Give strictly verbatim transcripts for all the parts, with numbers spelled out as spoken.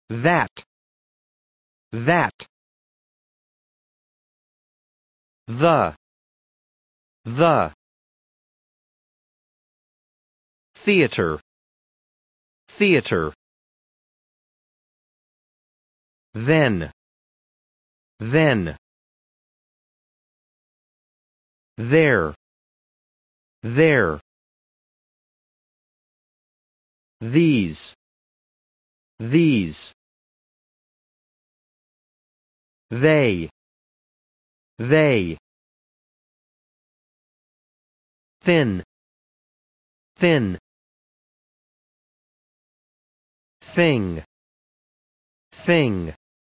that, that, the, the, theater, theater, then, then, there, there, these, these, they, they, thin, thin, thing, thing,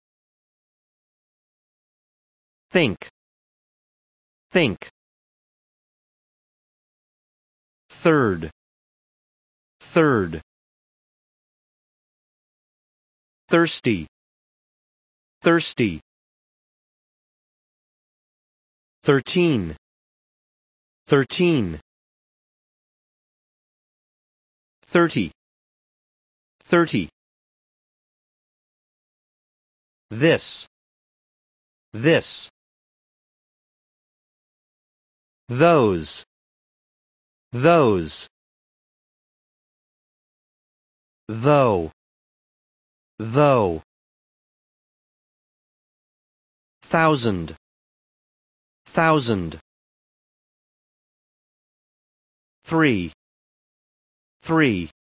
think, think, third, third, thirsty, thirsty, thirteen, thirteen, thirty, thirty, this, this, those, those, though, though, thousand, thousand, three, three,